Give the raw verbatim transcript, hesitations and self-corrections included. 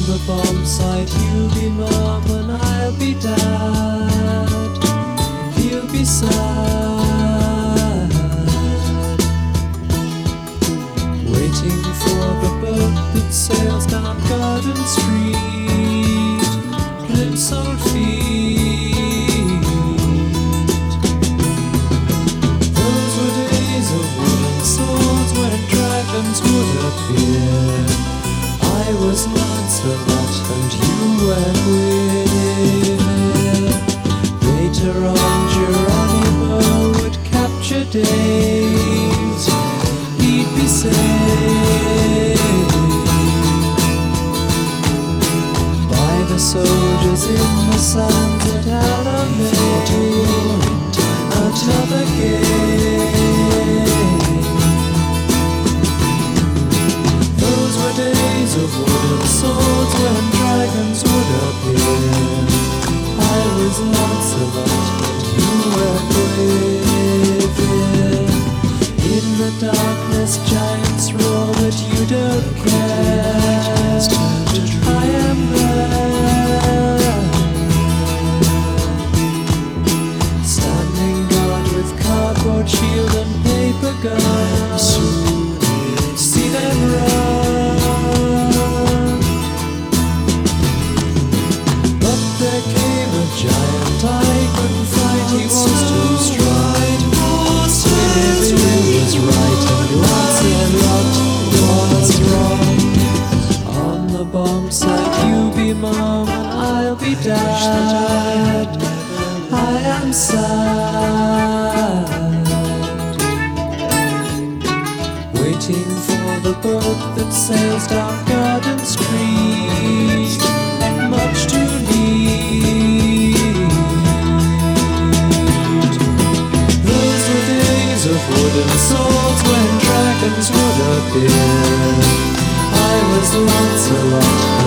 the bomb site, you'll be mom and I'll be dad. He'll be sad, waiting for the boat that sails down Garden Street, Plimsoll feet. Those were days of wooden swords when dragons would appear. I was Lancelot and you were Guinevere. Later on Geronimo would capture days. He'd be saved by the soldiers in the sands at Alamein. Another game. Those were days of wooden swords when dragons would appear. I was Lancelot and you were Guinevere. In the darkness giants roar, but you don't care. I am there, standing guard with cardboard shield and paper gun. See them run. But there came a giant I couldn't fight. He was too strong. Guinevere was right and Lancelot was wrong. On the bomb site you be mom and I'll be dad. I am sad, waiting for the boat that sails down Garden Street. Much too neat. Those were days of wooden swords when dragons would appear. I was Lancelot